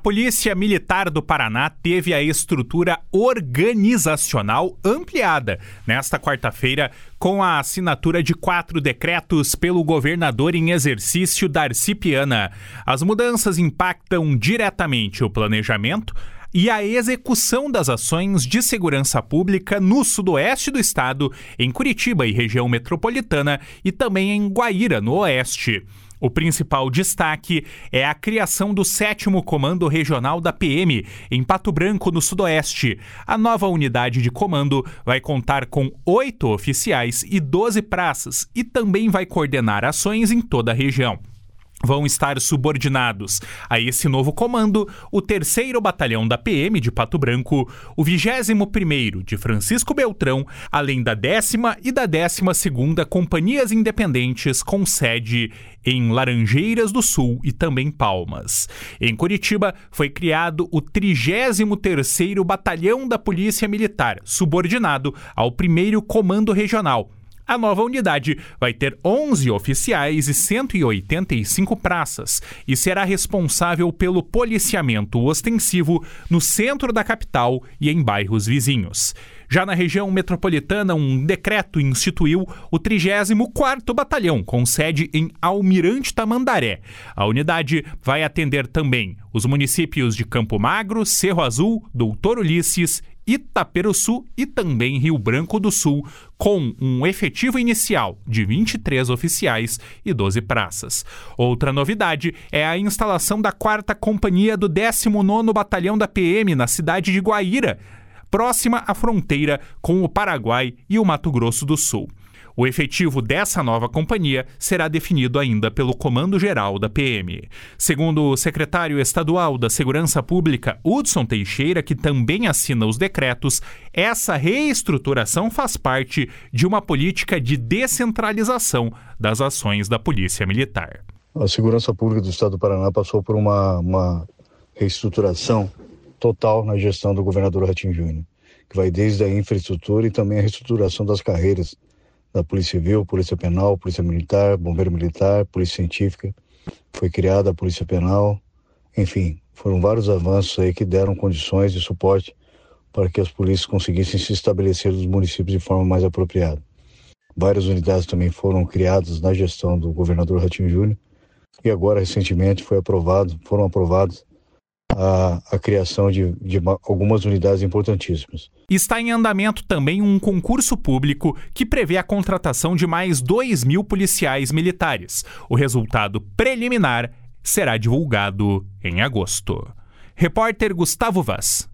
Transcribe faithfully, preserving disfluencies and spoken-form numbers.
Polícia Militar do Paraná teve a estrutura organizacional ampliada nesta quarta-feira com a assinatura de quatro decretos pelo governador em exercício Darcy Piana. As mudanças impactam diretamente o planejamento e a execução das ações de segurança pública no sudoeste do estado, em Curitiba e região metropolitana, e também em Guaíra, no oeste. O principal destaque é a criação do sétimo Comando Regional da P M, em Pato Branco, no sudoeste. A nova unidade de comando vai contar com oito oficiais e doze praças e também vai coordenar ações em toda a região. Vão estar subordinados a esse novo comando o terceiro Batalhão da P M de Pato Branco, o vigésimo primeiro de Francisco Beltrão, além da décima e da décima segunda Companhias Independentes com sede em Laranjeiras do Sul e também Palmas. Em Curitiba foi criado o trigésimo terceiro Batalhão da Polícia Militar, subordinado ao primeiro Comando Regional. A nova unidade vai ter onze oficiais e cento e oitenta e cinco praças e será responsável pelo policiamento ostensivo no centro da capital e em bairros vizinhos. Já na região metropolitana, um decreto instituiu o trigésimo quarto Batalhão, com sede em Almirante Tamandaré. A unidade vai atender também os municípios de Campo Magro, Cerro Azul, Doutor Ulisses, Itaperuçu e também Rio Branco do Sul, com um efetivo inicial de vinte e três oficiais e doze praças. Outra novidade é a instalação da quarta Companhia do décimo nono Batalhão da P M na cidade de Guaíra, próxima à fronteira com o Paraguai e o Mato Grosso do Sul. O efetivo dessa nova companhia será definido ainda pelo Comando Geral da P M. Segundo o secretário estadual da Segurança Pública, Hudson Teixeira, que também assina os decretos, essa reestruturação faz parte de uma política de descentralização das ações da Polícia Militar. A Segurança Pública do Estado do Paraná passou por uma, uma reestruturação total na gestão do governador Ratinho Júnior, que vai desde a infraestrutura e também a reestruturação das carreiras da Polícia Civil, Polícia Penal, Polícia Militar, Bombeiro Militar, Polícia Científica. Foi criada a Polícia Penal. Enfim, foram vários avanços aí que deram condições de suporte para que as polícias conseguissem se estabelecer nos municípios de forma mais apropriada. Várias unidades também foram criadas na gestão do governador Ratinho Júnior e agora, recentemente, foi aprovado, foram aprovados A, a criação de, de algumas unidades importantíssimas. Está em andamento também um concurso público que prevê a contratação de mais dois mil policiais militares. O resultado preliminar será divulgado em agosto. Repórter Gustavo Vaz.